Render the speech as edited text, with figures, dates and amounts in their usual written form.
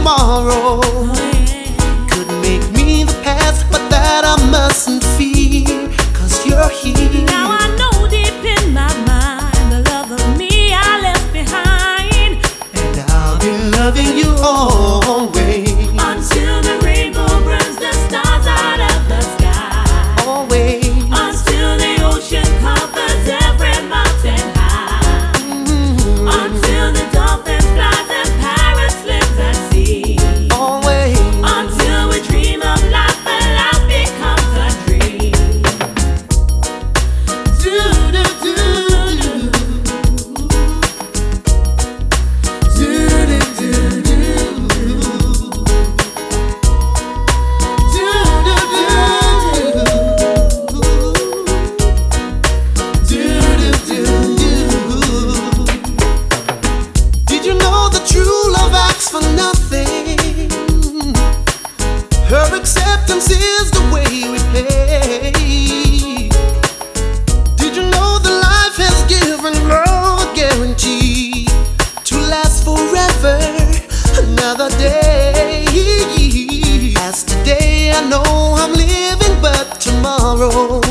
tomorrow. Could make me the past, but that I mustn't fear, 'cause you're here. Now I know deep in my mind the love of me I left behind, And I'll be loving you always. until the rainbow burns the stars out of the sky, Always. until the ocean covers every mountain high, until the dolphin flies and parrots live at sea, Always. until we dream of life and life becomes a dream. Do, do, do, do. Do, do, do, do. Do, do, do, do. Do, do, do, do. Did you know that true love acts for nothing? Her acceptance is the way we pay. Did you know that life has given love a guarantee to last forever, another day? As today I know I'm living, but tomorrow